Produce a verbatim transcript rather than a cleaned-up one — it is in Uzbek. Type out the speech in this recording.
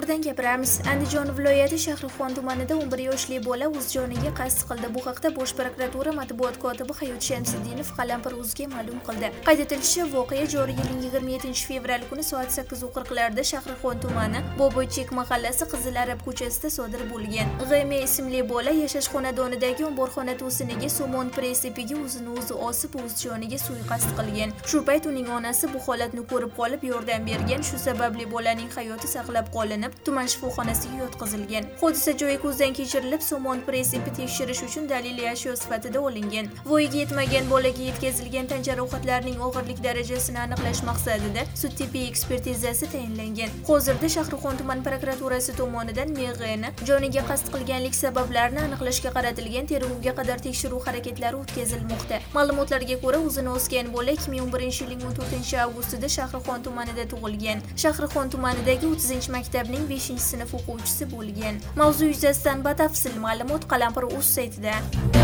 Hozirdan gapiramiz. Andijon viloyati Shahrixon tumanida o'n bir yoshli bola o'z joniga qasd qildi. Bu haqda Bosh prokuratura matbuot kotibi Hayot Shamsiddinov Qalampir uzga ma'lum qildi. Qayd etilishicha, voqea joriy yilning yigirma yettinchi fevral kuni soat sakkiz qirqlarda Shahrixon tumani Boboychek mahallasi Qizil Arab ko'chasida sodir bo'lgan. G M ismli bola yashash xonadonidagi omborxona to'siniga somon presipiga o'zini o'zi osib, o'z joniga suiqasd qilgan. Shu payt uning onasi bu holatni ko'rib qolib yordam bergan. Shu sababli bolaning hayoti saqlab qolinib, tuman shifoxonasiga yotqizilgan. Hodisa joyi ko'zdan kechirilib, somon presipi tekshirish uchun daliliy ashyo sifatida olingan. Voyaga yetmagan bolaga yetkazilgan tan jarohatlarining og'irlik darajasini aniqlash maqsadida sud-tibbiy ekspertizasi tayinlangan. Hozirda Shahrixon tuman prokuraturasi tomonidan M G ni joniga qasd qilganlik sabablarini aniqlashga qaratilgan tergovga qadar tekshiruv harakatlari o'tkazilmoqda. Ma'lumotlarga ko'ra, o'zini osgan bola ikki ming o'n birinchi yilning o'n to'rtinchi avgustida Shahrixon tumanida tug'ilgan. Shahrixon tumanidagi o'ttizinchi maktabning beshinchi sinf o'quvchisi bo'lgan. Mavzu yuzasidan batafsil ma'lumot Qalampir uz saytida.